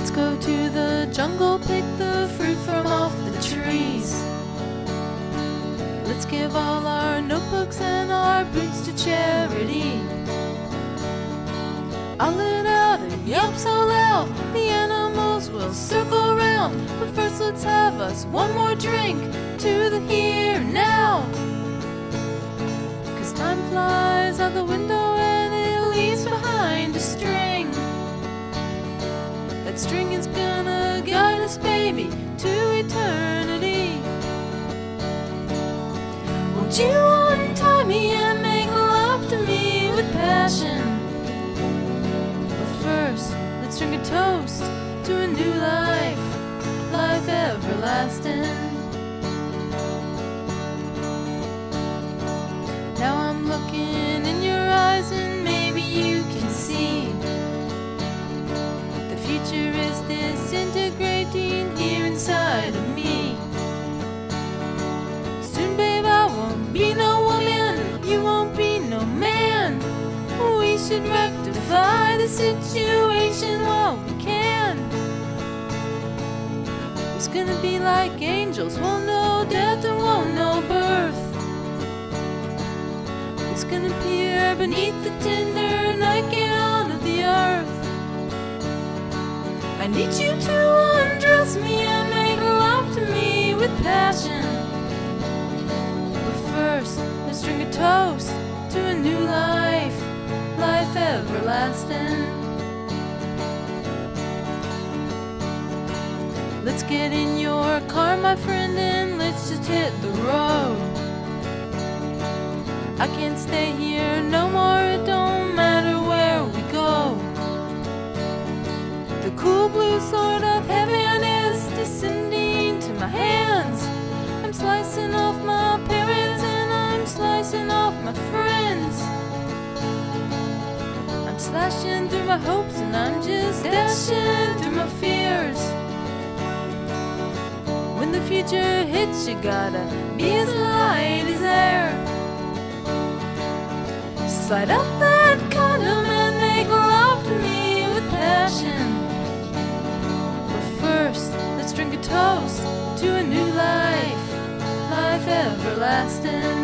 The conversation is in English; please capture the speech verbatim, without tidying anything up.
Let's go to the jungle, pick the fruit from off the trees. Let's give all our notebooks and our boots to charity. I'll let out a yelp so loud the animals will circle round. But first let's have us one more drink to the here and now. Cause time flies out the window and it leaves behind a string. That string is gonna guide us, baby, to eternity. Won't you untie me and make love to me with passion? But first, let's drink a toast to a new life, life everlasting. Now I'm looking in your eyes and maybe you can see the future is disintegrating here inside of me. Soon, babe, I won't be no woman, you won't be no man. We should rectify the situation while we can. It's gonna be like angels, won't know death and won't know birth. It's gonna appear beneath the tender nightgown of the earth. I need you to undress me and make love to me with passion. But first, let's drink a toast to a new life, life everlasting. Let's get in your car, my friend, and let's just hit the road. I can't stay here no more, it don't matter where we go. The cool blue sword of heaven is descending to my hands. I'm slicing off my parents and I'm slicing off my friends. I'm slashing through my hopes and I'm just dashing through my fears. When the future hits, you gotta be as light as air. Slide up that condom and make love to me with passion. But first, let's drink a toast to a new life, life everlasting.